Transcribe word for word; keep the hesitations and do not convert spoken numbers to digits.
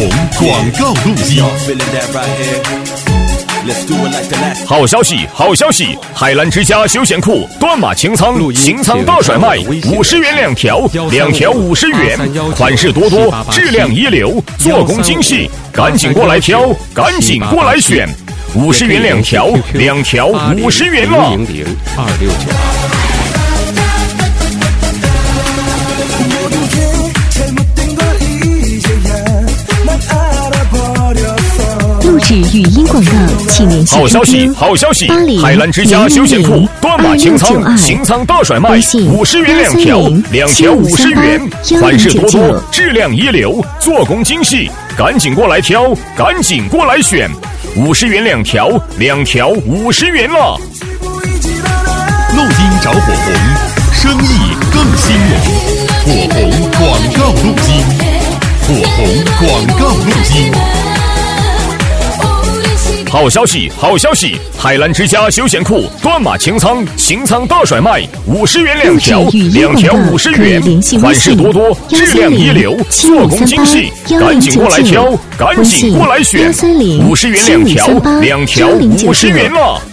红广告路径。 好消息，好消息！海澜之家休闲裤断码清仓，清仓大甩卖，五十元两条，两条五十元，款式多多，质量一流，做工精细，赶紧过来挑，赶紧过来选，五十元两条，两条五十元了。 零零二六九。 录制语音广告，请联系好消息，好消息！海澜之家休闲裤断码清仓，清仓大甩卖，五十元两条，两条五十元，款式多多，质量一流，做工精细，赶紧过来挑，赶紧过来选，五十元两条，两条五十元了。 路金找火红，生意更兴隆。火红广告路金，火红广告路金。 好消息，好消息！海澜之家休闲裤断码清仓，清仓大甩卖，五十元两条，两条五十元，款式多多，质量一流，做工精细，赶紧过来挑，赶紧过来选，五十元两条，两条五十元了。